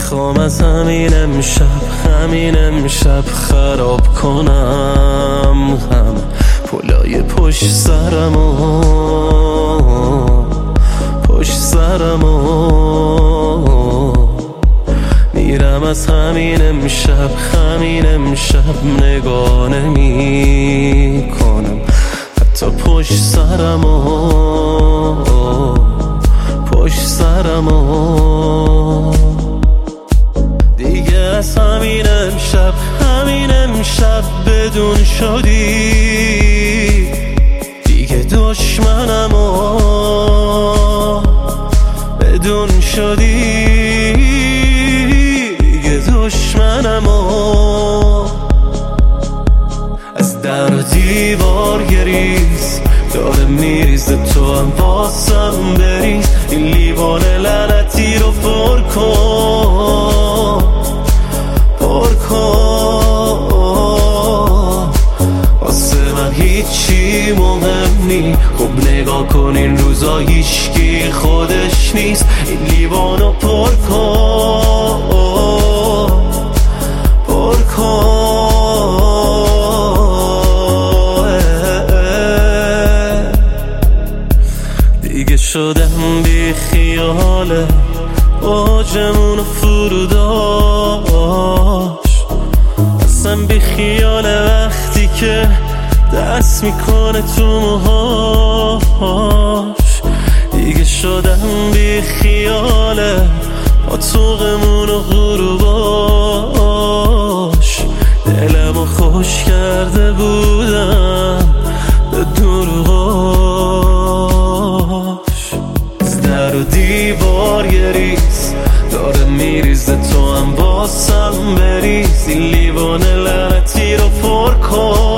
میخوام از همین امشب خراب کنم هم پلای پشت سرمو میرم از همین امشب نگاه نمی کنم حتی پشت سرمو دیگه از همین امشب بدون شدی دیگه دشمنمو بدون شدی دیگه دشمنمو از در و دیوار گریز داره میریزه تو هم واسم بریز این لیوان لعنتی رو پر کن واسه من هیچی مهم نی خب نگاه کن این روزا هیچکی خودش نیست این لیوانو پر کن دیگه شدم بی خیاله اوجمون فرو داشت اصلا بی خیاله وقتی که دست میکنه تو موهاش دیگه شدم بی خیاله اتوقمون و غروباش دلمو خوش کرده بودم به دروغاش از در و دیوار گریز داره میریزه تو هم واسم بریز این لیوان لعنتی رو پر کن